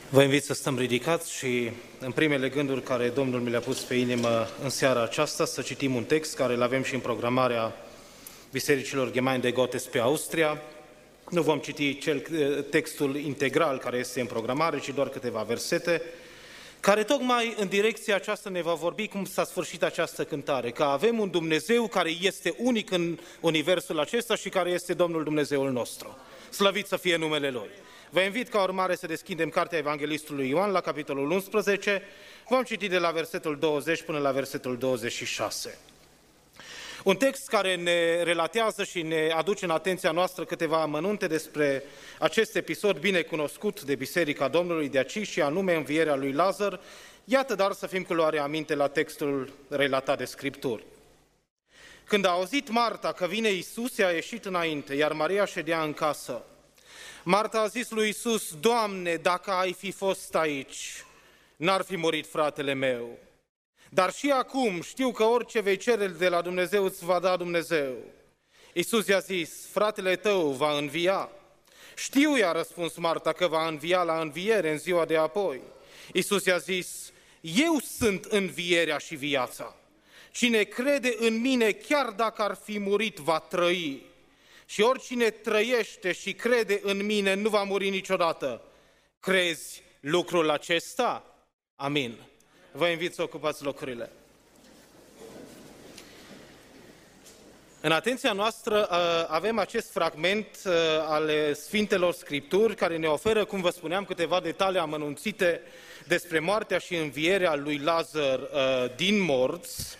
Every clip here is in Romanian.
Vă invit să stăm ridicați și în primele gânduri care Domnul mi le-a pus pe inimă în seara aceasta să citim un text care îl avem și în programarea Bisericilor Gemeinde Gottes pe Austria. Nu vom citi textul integral care este în programare, ci doar câteva versete, care tocmai în direcția aceasta ne va vorbi cum s-a sfârșit această cântare, că avem un Dumnezeu care este unic în universul acesta și care este Domnul Dumnezeul nostru. Slăvit să fie numele Lui! Vă invit ca urmare să deschidem Cartea Evanghelistului Ioan la capitolul 11, vom citi de la versetul 20 până la versetul 26. Un text care ne relatează și ne aduce în atenția noastră câteva amănunte despre acest episod bine cunoscut de Biserica Domnului de aici și anume învierea lui Lazar. Iată dar să fim cu luare aminte la textul relatat de Scripturi. Când a auzit Marta că vine Iisus, i-a ieșit înainte, iar Maria ședea în casă. Marta a zis lui Iisus: Doamne, dacă ai fi fost aici, n-ar fi murit fratele meu. Dar și acum știu că orice vei cere de la Dumnezeu îți va da Dumnezeu. Iisus i-a zis: fratele tău va învia. Știu, i-a răspuns Marta, că va învia la înviere în ziua de apoi. Iisus i-a zis: eu sunt învierea și viața. Cine crede în mine, chiar dacă ar fi murit, va trăi. Și oricine trăiește și crede în mine nu va muri niciodată. Crezi lucrul acesta? Amin. Vă invit să ocupați locurile. În atenția noastră avem acest fragment al Sfintelor Scripturi care ne oferă, cum vă spuneam, câteva detalii amănunțite despre moartea și învierea lui Lazar din morți.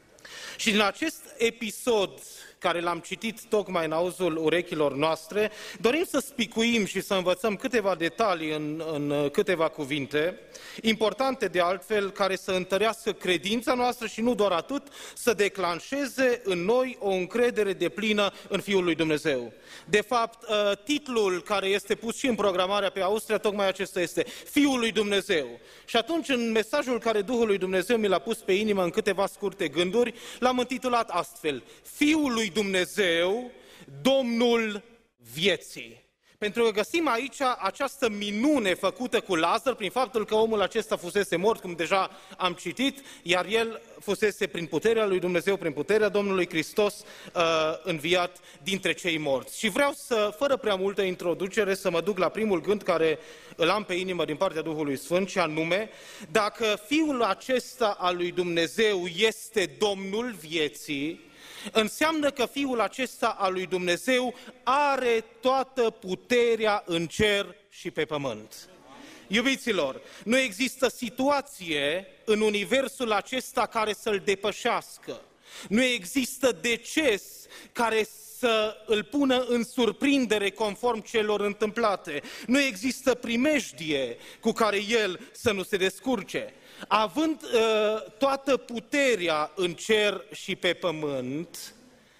Și din acest episod care l-am citit tocmai în auzul urechilor noastre, dorim să spicuim și să învățăm câteva detalii în câteva cuvinte, importante de altfel, care să întărească credința noastră și nu doar atât, să declanșeze în noi o încredere deplină în Fiul lui Dumnezeu. De fapt, titlul care este pus și în programarea pe Austria, tocmai acesta este: Fiul lui Dumnezeu. Și atunci, în mesajul care Duhul lui Dumnezeu mi l-a pus pe inimă în câteva scurte gânduri, l-am intitulat astfel: Fiul lui Dumnezeu, Domnul vieții. Pentru că găsim aici această minune făcută cu Lazar prin faptul că omul acesta fusese mort, cum deja am citit, iar el fusese prin puterea lui Dumnezeu, prin puterea Domnului Hristos, înviat dintre cei morți. Și vreau să, fără prea multă introducere, să mă duc la primul gând care îl am pe inimă din partea Duhului Sfânt, și anume: dacă Fiul acesta al lui Dumnezeu este Domnul vieții, înseamnă că Fiul acesta al lui Dumnezeu are toată puterea în cer și pe pământ. Iubiților, nu există situație în universul acesta care să-l depășească. Nu există deces care să îl pună în surprindere conform celor întâmplate. Nu există primejdie cu care el să nu se descurce. Având toată puterea în cer și pe pământ,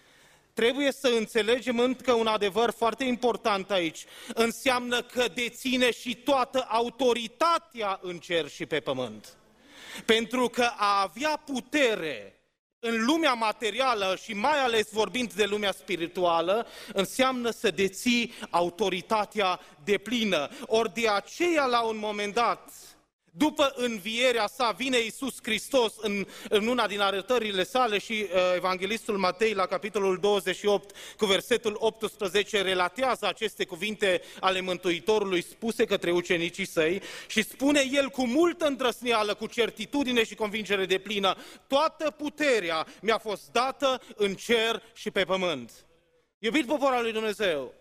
trebuie să înțelegem încă un adevăr foarte important aici. Înseamnă că deține și toată autoritatea în cer și pe pământ. Pentru că a avea putere în lumea materială și mai ales vorbind de lumea spirituală, înseamnă să deții autoritatea deplină. Ori de aceea, la un moment dat, după învierea sa, vine Iisus Hristos în una din arătările sale și Evanghelistul Matei, la capitolul 28, cu versetul 18, relatează aceste cuvinte ale Mântuitorului spuse către ucenicii săi și spune el cu multă îndrăzneală, cu certitudine și convingere deplină: toată puterea mi-a fost dată în cer și pe pământ. Iubit popor al lui Dumnezeu,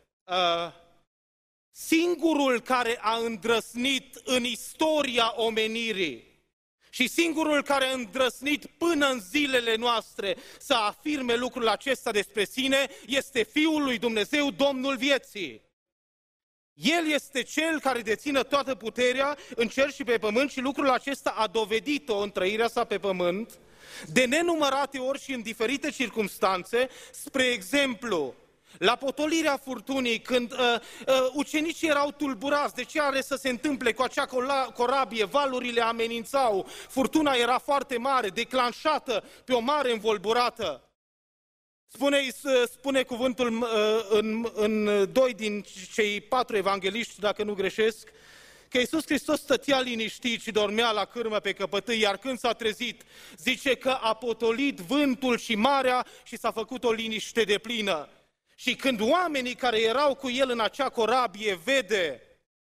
singurul care a îndrăznit în istoria omenirii și singurul care a îndrăznit până în zilele noastre să afirme lucrul acesta despre sine este Fiul lui Dumnezeu, Domnul vieții. El este Cel care deține toată puterea în cer și pe pământ și lucrul acesta a dovedit-o în trăirea sa pe pământ de nenumărate ori și în diferite circumstanțe. Spre exemplu, la potolirea furtunii, când ucenicii erau tulburați de ce are să se întâmple cu acea corabie, valurile amenințau, furtuna era foarte mare, declanșată pe o mare învolburată. Spune cuvântul în 2 din cei 4 evangeliști, dacă nu greșesc, că Iisus Hristos stătea liniștit și dormea la cârmă pe căpătâi, iar când s-a trezit, zice că a potolit vântul și marea și s-a făcut o liniște deplină. Și când oamenii care erau cu el în acea corabie vede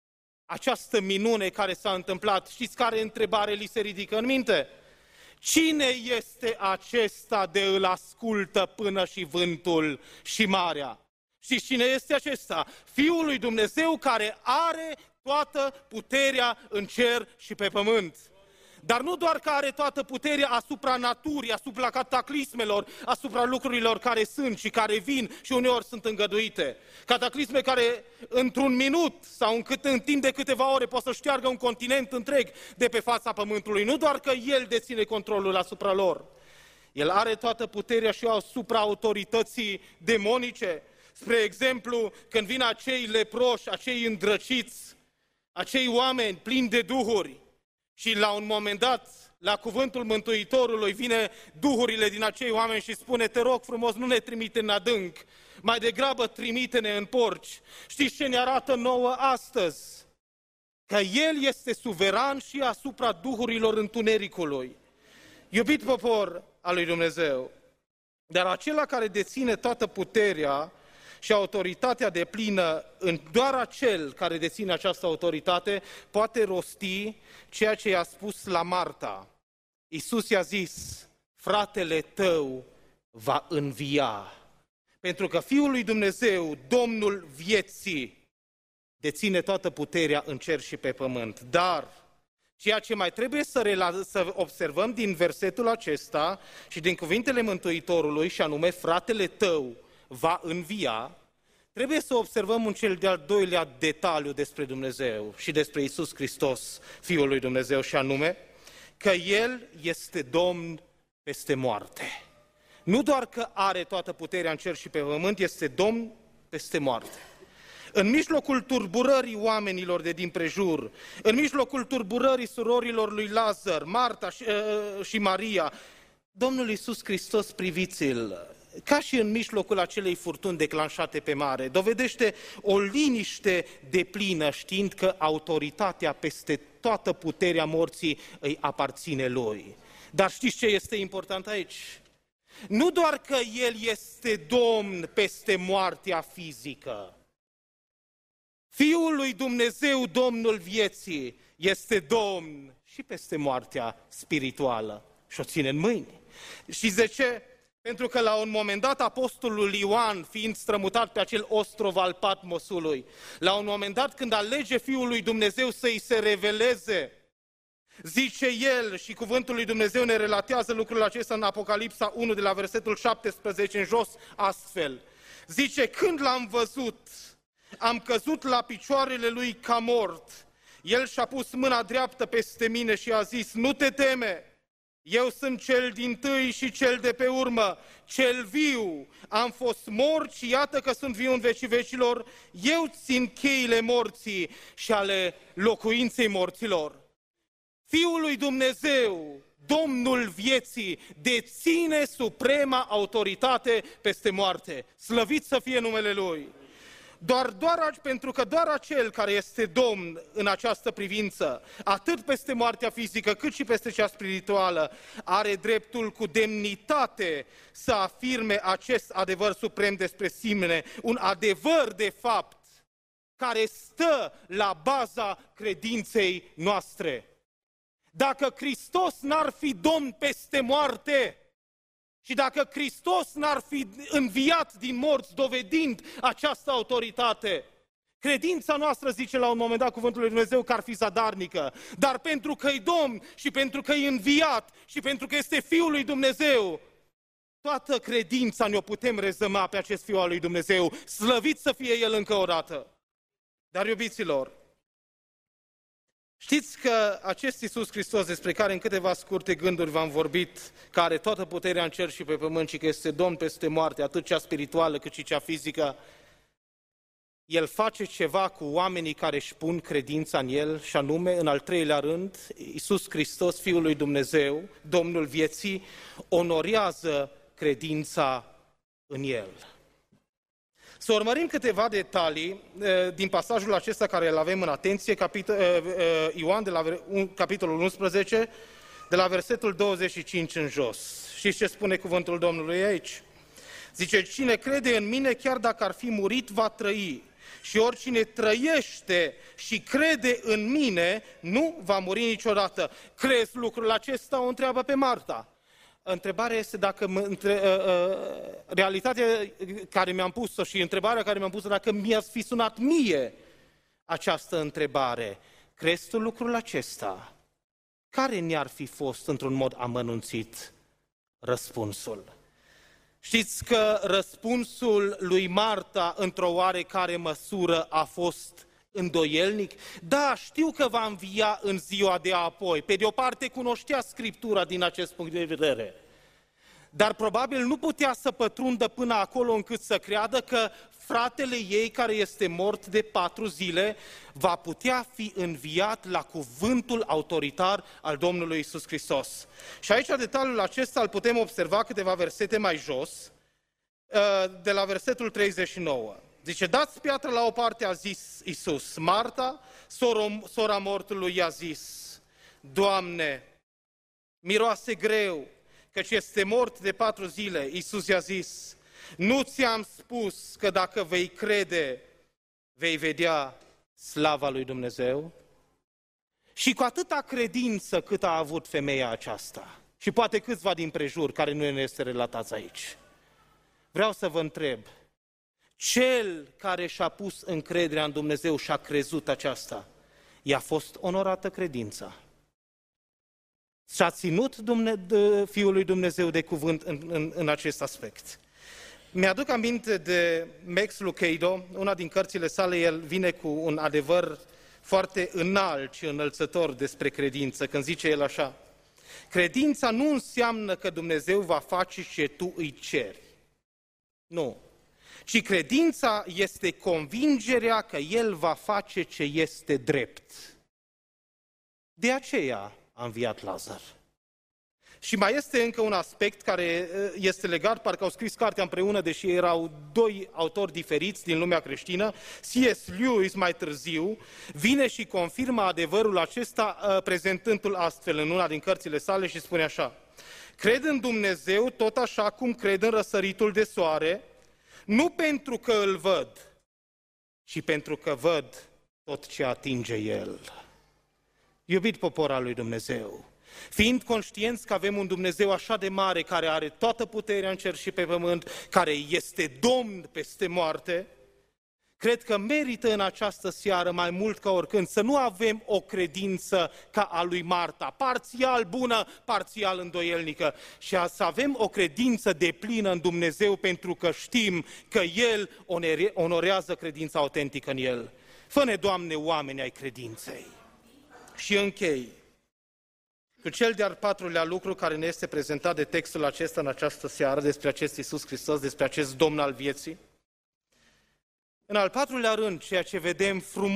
această minune care s-a întâmplat, știți care întrebare li se ridică în minte? Cine este acesta de îl ascultă până și vântul și marea? Și cine este acesta? Fiul lui Dumnezeu care are toată puterea în cer și pe pământ. Dar nu doar că are toată puterea asupra naturii, asupra cataclismelor, asupra lucrurilor care sunt și care vin și uneori sunt îngăduite. Cataclisme care într-un minut sau în timp de câteva ore pot să șteargă un continent întreg de pe fața pământului. Nu doar că El deține controlul asupra lor. El are toată puterea și asupra autorității demonice. Spre exemplu, când vin acei leproși, acei îndrăciți, acei oameni plini de duhuri, și la un moment dat, la cuvântul Mântuitorului, vine duhurile din acei oameni și spune: te rog frumos, nu ne trimite în adânc, mai degrabă trimite-ne în porci. Știți ce ne arată nouă astăzi? Că El este suveran și asupra duhurilor întunericului. Iubit popor al lui Dumnezeu, dar acela care deține toată puterea și autoritatea deplină, doar acel care deține această autoritate poate rosti ceea ce i-a spus la Marta. Iisus i-a zis: fratele tău va învia. Pentru că Fiul lui Dumnezeu, Domnul vieții, deține toată puterea în cer și pe pământ. Dar ceea ce mai trebuie să observăm din versetul acesta și din cuvintele Mântuitorului, și anume fratele tău va învia, trebuie să observăm un cel de-al doilea detaliu despre Dumnezeu și despre Iisus Hristos, Fiul lui Dumnezeu, și anume că El este Domn peste moarte. Nu doar că are toată puterea în cer și pe pământ, este Domn peste moarte. În mijlocul turburării oamenilor de dinprejur, în mijlocul turburării surorilor lui Lazar, Marta și Maria, Domnul Iisus Hristos, priviți-l, ca și în mijlocul acelei furtuni declanșate pe mare, dovedește o liniște deplină, știind că autoritatea peste toată puterea morții îi aparține Lui. Dar știți ce este important aici? Nu doar că El este Domn peste moartea fizică. Fiul lui Dumnezeu, Domnul vieții, este Domn și peste moartea spirituală și o ține în mâini. Știți de ce? Pentru că la un moment dat apostolul Ioan, fiind strămutat pe acel ostrov al Patmosului, la un moment dat când alege Fiul lui Dumnezeu să-i se reveleze, zice el, și cuvântul lui Dumnezeu ne relatează lucrul acesta în Apocalipsa 1 de la versetul 17 în jos, astfel. Zice: când l-am văzut, am căzut la picioarele lui ca mort. El și-a pus mâna dreaptă peste mine și a zis: nu te teme, eu sunt cel dintâi și cel de pe urmă, cel viu. Am fost mort și iată că sunt viu în vecii vecilor. Eu țin cheile morții și ale locuinței morților. Fiul lui Dumnezeu, Domnul vieții, deține suprema autoritate peste moarte. Slăvit să fie numele Lui! Pentru că doar acel care este Domn în această privință, atât peste moartea fizică cât și peste cea spirituală, are dreptul cu demnitate să afirme acest adevăr suprem despre sine, un adevăr de fapt care stă la baza credinței noastre. Dacă Hristos n-ar fi Domn peste moarte, și dacă Hristos n-ar fi înviat din morți, dovedind această autoritate, credința noastră, zice la un moment dat cuvântul lui Dumnezeu, că ar fi zadarnică. Dar pentru că e Domn și pentru că e înviat și pentru că este Fiul lui Dumnezeu, toată credința ne-o putem rezăma pe acest Fiul al lui Dumnezeu. Slăvit să fie El încă o dată. Dar, iubiților, știți că acest Iisus Hristos, despre care în câteva scurte gânduri v-am vorbit, că are toată puterea în cer și pe pământ și că este Domn peste moarte, atât cea spirituală cât și cea fizică, El face ceva cu oamenii care își pun credința în El, și anume, în al treilea rând, Iisus Hristos, Fiul lui Dumnezeu, Domnul vieții, onorează credința în El. Să urmărim câteva detalii din pasajul acesta care îl avem în atenție, Ioan, capitolul 11, de la versetul 25 în jos. Știți ce spune cuvântul Domnului aici? Zice, cine crede în mine, chiar dacă ar fi murit, va trăi. Și oricine trăiește și crede în mine, nu va muri niciodată. Crezi lucrul acesta? O întreabă pe Marta. Întrebarea este dacă realitatea care mi-am pus-o și întrebarea care mi-am pus-o, dacă mi-a fi sunat mie această întrebare. Crezi tu lucrul acesta? Care ne-ar fi fost într-un mod amănunțit răspunsul? Știți că răspunsul lui Marta, într-o oarecare măsură, a fost îndoielnic? Da, știu că va învia în ziua de apoi. Pe de o parte, cunoștea Scriptura din acest punct de vedere. Dar probabil nu putea să pătrundă până acolo încât să creadă că fratele ei, care este mort de 4 zile, va putea fi înviat la cuvântul autoritar al Domnului Iisus Hristos. Și aici detaliul acesta îl putem observa câteva versete mai jos, de la versetul 39. Zice, dați piatră la o parte, a zis Iisus. Marta, sora mortului, i-a zis, Doamne, miroase greu, căci este mort de 4 zile. Iisus i-a zis, nu ți-am spus că dacă vei crede, vei vedea slava lui Dumnezeu? Și cu atâta credință cât a avut femeia aceasta, și poate câțiva din prejur care nu ne este relatați aici, vreau să vă întreb, cel care și-a pus încrederea în Dumnezeu și-a crezut aceasta, i-a fost onorată credința? Și-a ținut Fiul lui Dumnezeu de cuvânt în acest aspect? Mi-aduc aminte de Max Lucado, una din cărțile sale, el vine cu un adevăr foarte înalt și înălțător despre credință, când zice el așa, credința nu înseamnă că Dumnezeu va face ce tu îi ceri. Nu. Ci credința este convingerea că El va face ce este drept. De aceea a înviat Lazar. Și mai este încă un aspect care este legat, parcă au scris cartea împreună, deși erau 2 autori diferiți din lumea creștină. C.S. Lewis mai târziu vine și confirmă adevărul acesta prezentându-l astfel în una din cărțile sale și spune așa, cred în Dumnezeu tot așa cum cred în răsăritul de soare, nu pentru că îl văd, ci pentru că văd tot ce atinge El. Iubit popor al lui Dumnezeu, fiind conștienți că avem un Dumnezeu așa de mare, care are toată puterea în cer și pe pământ, care este Domn peste moarte, cred că merită în această seară mai mult ca oricând să nu avem o credință ca a lui Marta, parțial bună, parțial îndoielnică, și să avem o credință deplină în Dumnezeu pentru că știm că El onorează credința autentică în El. Fă-ne, Doamne, oameni ai credinței. Și închei cu cel de-al 4-lea lucru care ne este prezentat de textul acesta în această seară, despre acest Iisus Hristos, despre acest Domn al vieții. În al 4-lea rând, ceea ce vedem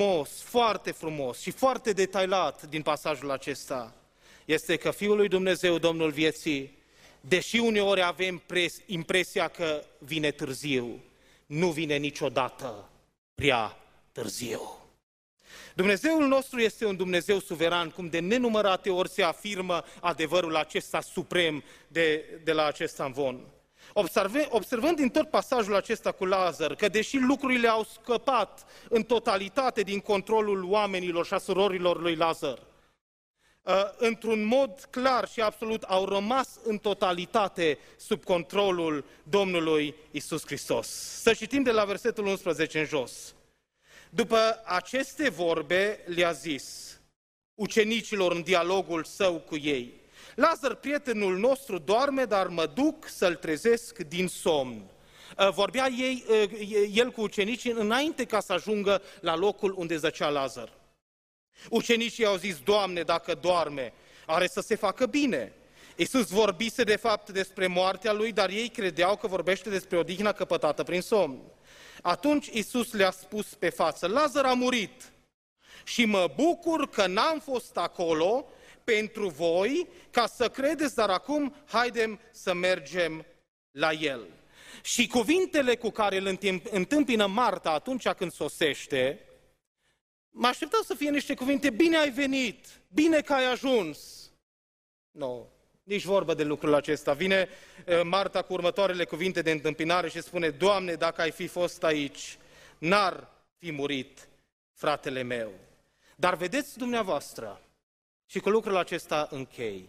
frumos și foarte detaliat din pasajul acesta, este că Fiul lui Dumnezeu, Domnul vieții, deși uneori avem impresia că vine târziu, nu vine niciodată prea târziu. Dumnezeul nostru este un Dumnezeu suveran, cum de nenumărate ori se afirmă adevărul acesta suprem de la acest amvon. Observând din tot pasajul acesta cu Lazar, că deși lucrurile au scăpat în totalitate din controlul oamenilor și a surorilor lui Lazar, într-un mod clar și absolut au rămas în totalitate sub controlul Domnului Iisus Hristos. Să citim de la versetul 11 în jos. După aceste vorbe le-a zis ucenicilor în dialogul său cu ei, Lazar, prietenul nostru, doarme, dar mă duc să-l trezesc din somn. Vorbea el cu ucenicii înainte ca să ajungă la locul unde zăcea Lazar. Ucenicii au zis, Doamne, dacă doarme, are să se facă bine. Iisus vorbise de fapt despre moartea lui, dar ei credeau că vorbește despre odihna căpătată prin somn. Atunci Iisus le-a spus pe față, Lazar a murit și mă bucur că n-am fost acolo pentru voi, ca să credeți, dar acum haidem să mergem la el. Și cuvintele cu care îl întâmpină Marta atunci când sosește, mă așteptam să fie niște cuvinte: bine ai venit, bine că ai ajuns. Nu, nici vorbă de lucrul acesta. Vine Marta cu următoarele cuvinte de întâmpinare și spune: Doamne, dacă ai fi fost aici, n-ar fi murit fratele meu. Dar vedeți dumneavoastră, și cu lucrul acesta închei,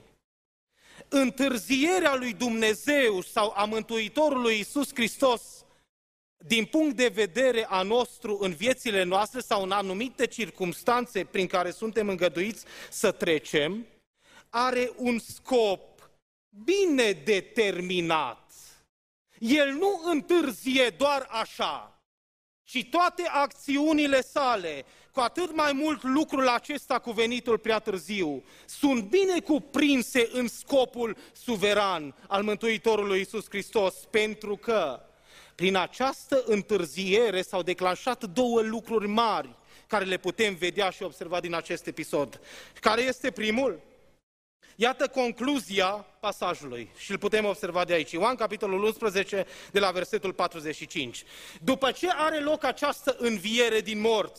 întârzierea lui Dumnezeu sau a Mântuitorului Iisus Hristos, din punct de vedere a nostru în viețile noastre sau în anumite circumstanțe prin care suntem îngăduiți să trecem, are un scop bine determinat. El nu întârzie doar așa, ci toate acțiunile sale, cu atât mai mult lucrul acesta cu venitul prea târziu, sunt bine cuprinse în scopul suveran al Mântuitorului Iisus Hristos, pentru că prin această întârziere s-au declanșat două lucruri mari care le putem vedea și observa din acest episod. Care este primul? Iată concluzia pasajului și îl putem observa de aici. Ioan, capitolul 11, de la versetul 45. După ce are loc această înviere din morți,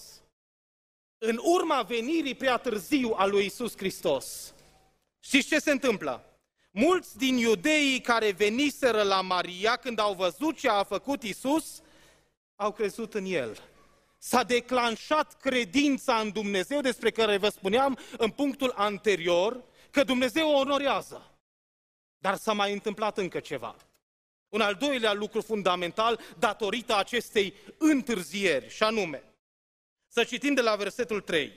în urma venirii prea târziu a lui Iisus Hristos, știți ce se întâmplă? Mulți din iudeii care veniseră la Maria când au văzut ce a făcut Iisus, au crezut în El. S-a declanșat credința în Dumnezeu, despre care vă spuneam în punctul anterior, că Dumnezeu o onorează. Dar s-a mai întâmplat încă ceva. Un al doilea lucru fundamental datorită acestei întârzieri, și anume, să citim de la versetul 3,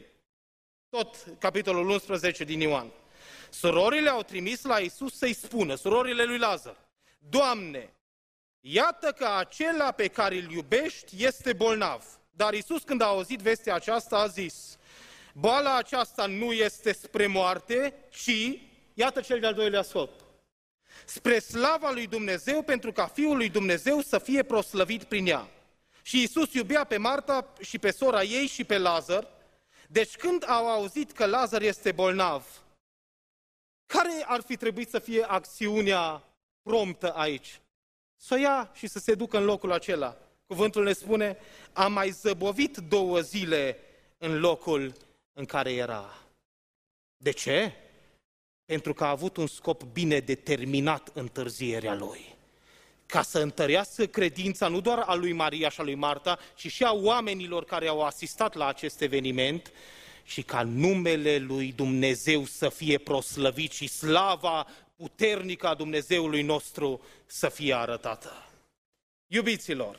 tot capitolul 11 din Ioan. Surorile au trimis la Iisus să-i spună, surorile lui Lazar: Doamne, iată că acela pe care îl iubești este bolnav. Dar Iisus, când a auzit vestea aceasta, a zis: boala aceasta nu este spre moarte, ci, iată cel de-al doilea scop, spre slava lui Dumnezeu, pentru ca Fiul lui Dumnezeu să fie proslăvit prin ea. Și Iisus iubea pe Marta și pe sora ei și pe Lazar. Deci când au auzit că Lazar este bolnav, care ar fi trebuit să fie acțiunea promptă aici? Să o ia și să se ducă în locul acela. Cuvântul ne spune: a mai zăbovit 2 zile în locul în care era. De ce? Pentru că a avut un scop bine determinat întârzierea lui. Ca să întărească credința nu doar a lui Maria și a lui Marta, ci și a oamenilor care au asistat la acest eveniment, și ca numele lui Dumnezeu să fie proslăvit și slava puternică a Dumnezeului nostru să fie arătată. Iubiților,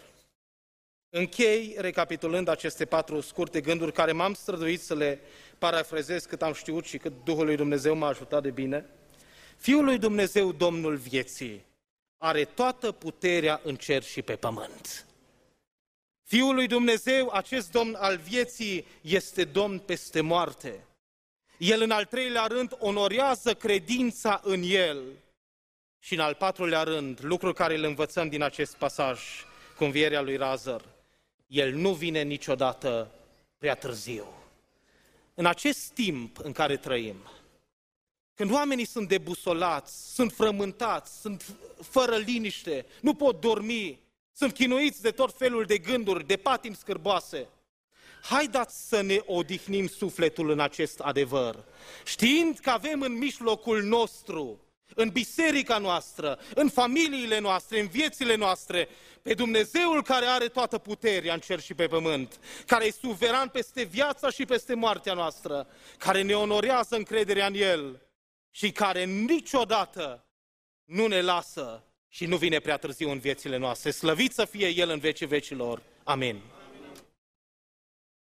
închei recapitulând aceste 4 scurte gânduri care m-am străduit să le parafrazez cât am știut și cât Duhul lui Dumnezeu m-a ajutat de bine. Fiul lui Dumnezeu, Domnul vieții, are toată puterea în cer și pe pământ. Fiul lui Dumnezeu, acest Domn al vieții, este Domn peste moarte. El, în al 3-lea rând, onorează credința în El. Și în al 4-lea rând, lucrul care îl învățăm din acest pasaj, cu învierea lui Lazar, El nu vine niciodată prea târziu. În acest timp în care trăim, când oamenii sunt debusolați, sunt frământați, sunt fără liniște, nu pot dormi, sunt chinuiți de tot felul de gânduri, de patimi scârboase, haideți să ne odihnim sufletul în acest adevăr, știind că avem în mijlocul nostru, în biserica noastră, în familiile noastre, în viețile noastre, pe Dumnezeul care are toată puterea în cer și pe pământ, care e suveran peste viața și peste moartea noastră, care ne onorează încrederea în El și care niciodată nu ne lasă și nu vine prea târziu în viețile noastre. Slăvit să fie El în vecii vecilor. Amin.